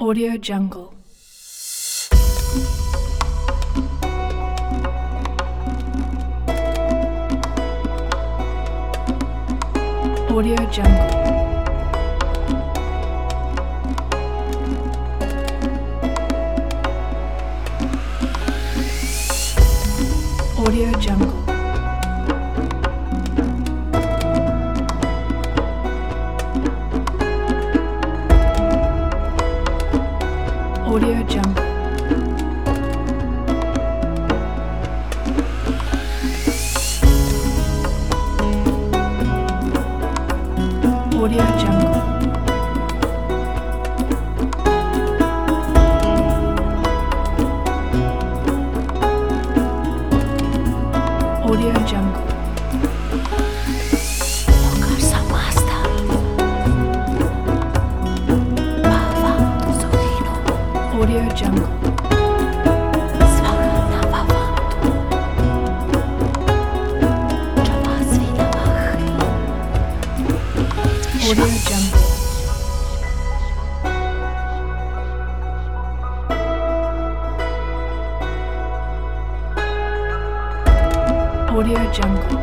Audio Jungle. Audio Jungle. Audio Jungle. Audio Jungle. Audio Jungle. Audio Jungle. Lokar samasta Bhava Sukhino Audio Jungle. Svagana Bhava Javasvina Bhahi Audio Jungle. Audio Jungle.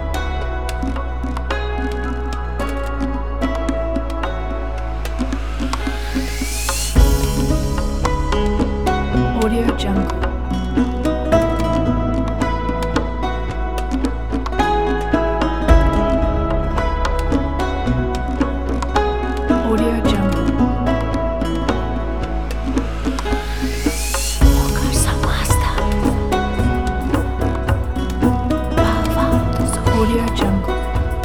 Audio Jungle. Audio Jungle. Lokar samasta Bhava Audio Jungle.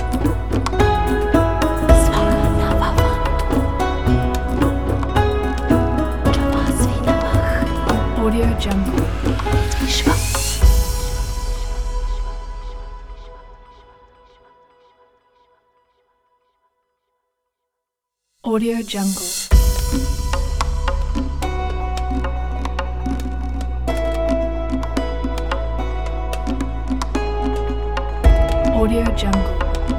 Svagana Bhava Javasvina Bhahi Audio Jungle. Vishwa Audio Jungle. Audio Jungle.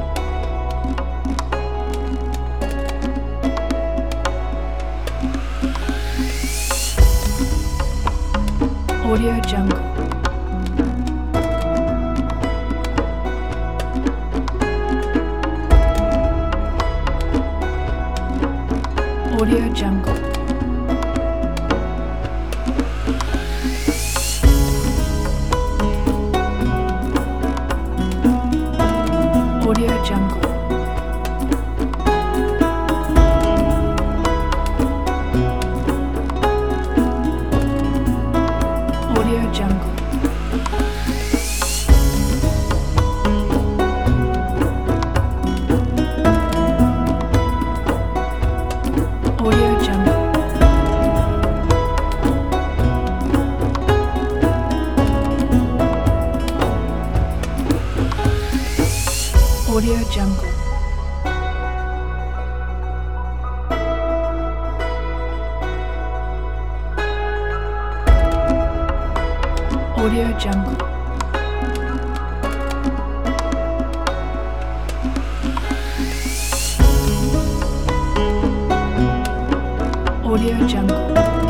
Audio Jungle. Audio Jungle. Audio Jungle. Audio Jungle. Audio Jungle. Audio Jungle. Audio Jungle. Audio Jungle.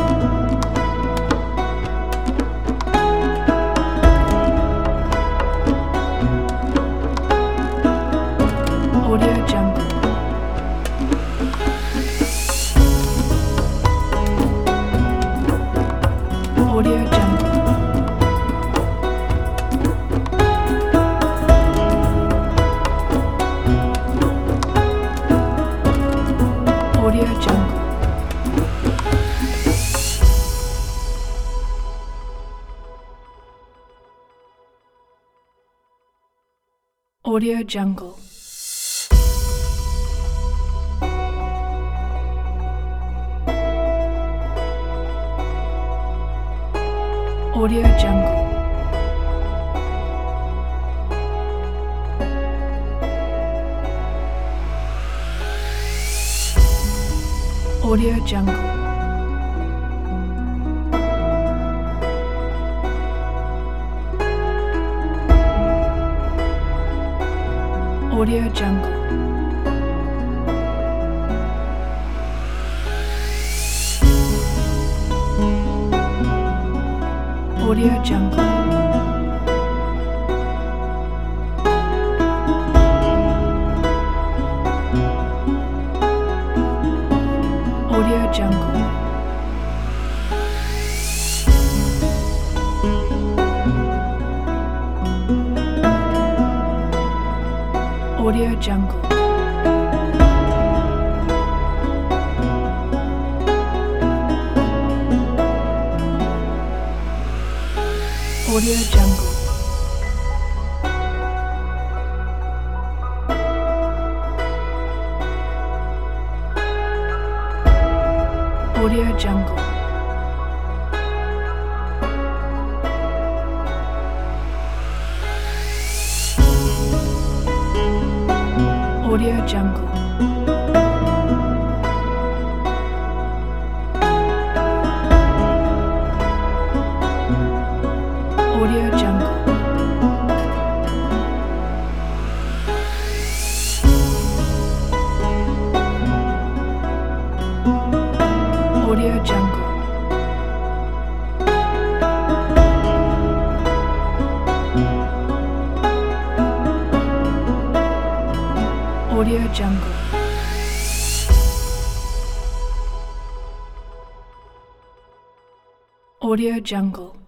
Audio Jungle. Audio Jungle. Audio Jungle. Audio Jungle. Audio Jungle. Audio Jungle. Audio Jungle. Audio Jungle. Audio Jungle. Audio Jungle. Audio Jungle. Audio Jungle. Audio Jungle. Audio Jungle. Audio Jungle. Audio Jungle. Audio Jungle.